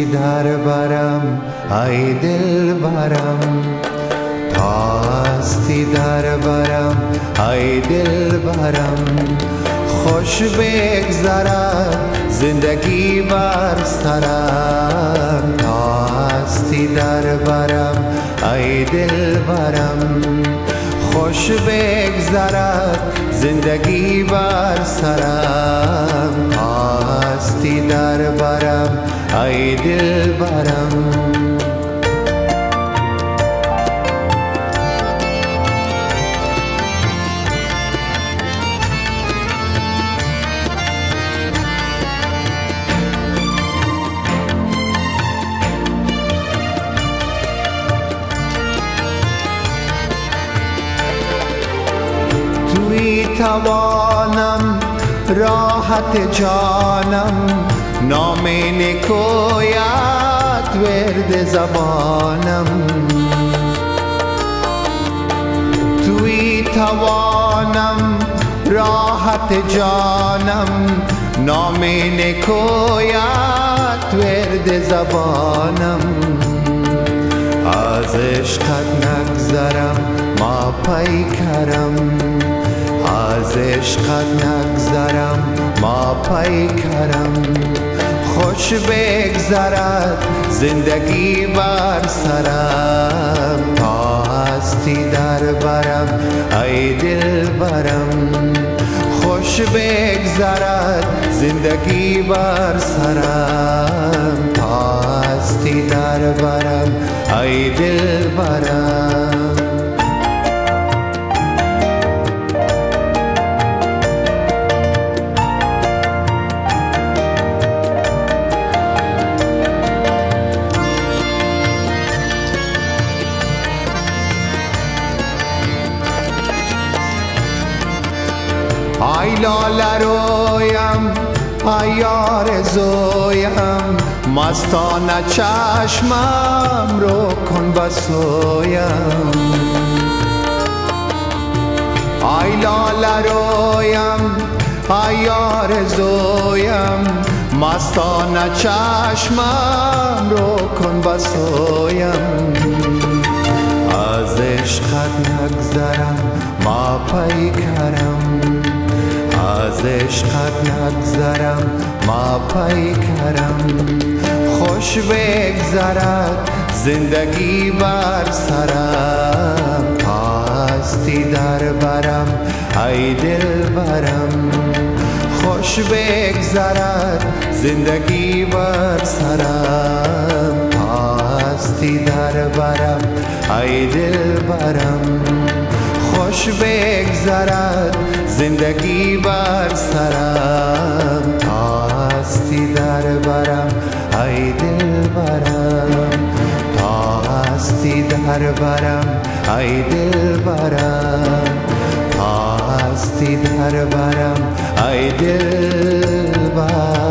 در برم ای دل برم، تا هستی در برم ای دل برم. خوش بگذرد زندگی بر سرم، تا هستی در برم ای دل برم. خوش بگذرد زندگی بر سرم، تا هستی در برم ای دل برم. توی توانم راحت جانم، نام نکویت ورد زبانم. توی توانم راحت جانم، نام نکویت ورد زبانم. از عشقت نگذرم ما پیکرم، از عشقت نگذرم ما پیکرم. خوش بگذرد زندگی بر سرم، تا هستی در برم ای دل برم. خوش بگذرد زندگی بر سرم، تا هستی در برم ای دل برم. ای لاله رویم ای آرزویم، مستانه چشمم رو کن بسویم. ای لاله رویم ای آرزویم، مستانه چشمم رو کن بسویم. از عشقت نگذرم ما پیکرم، از عشقت نگذرم ما پیکرم. خوش بگذرد زندگی بر سرم، تا هستی در برم ای دل برم. خوش بگذرد زندگی بر سرم، تا هستی در برم ای دل برم. خوش بگذرد زندگی بر سرم، تا هستی در برم ای دل برم. تا هستی در برم ای دل برم، تا هستی در برم ای دل برم.